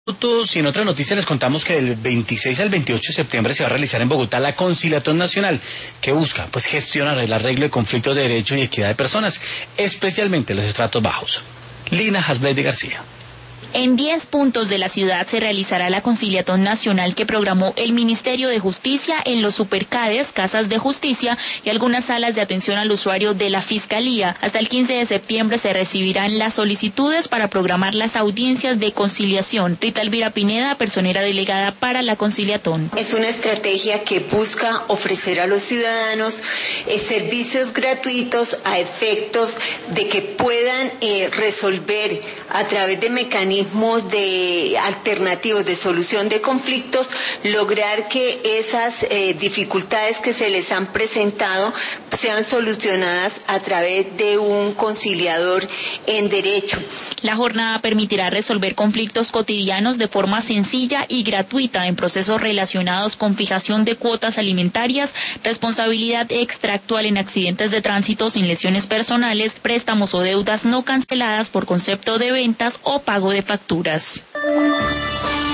Y en otra noticia les contamos que del 26 al 28 de septiembre se va a realizar en Bogotá la Conciliatón Nacional, que busca gestionar el arreglo de conflictos de derechos y equidad de personas, especialmente los estratos bajos. Lina Hasblady García. En 10 puntos de la ciudad se realizará la conciliatón nacional que programó el Ministerio de Justicia en los supercades, casas de justicia y algunas salas de atención al usuario de la Fiscalía. Hasta el 15 de septiembre se recibirán las solicitudes para programar las audiencias de conciliación. Rita Elvira Pineda, personera delegada para la conciliatón. Es una estrategia que busca ofrecer a los ciudadanos servicios gratuitos a efectos de que puedan resolver a través de mecanismos de alternativos de solución de conflictos, lograr que esas dificultades que se les han presentado sean solucionadas a través de un conciliador en derecho. La jornada permitirá resolver conflictos cotidianos de forma sencilla y gratuita en procesos relacionados con fijación de cuotas alimentarias, responsabilidad extractual en accidentes de tránsito sin lesiones personales, préstamos o deudas no canceladas por concepto de ventas o pago de facturas.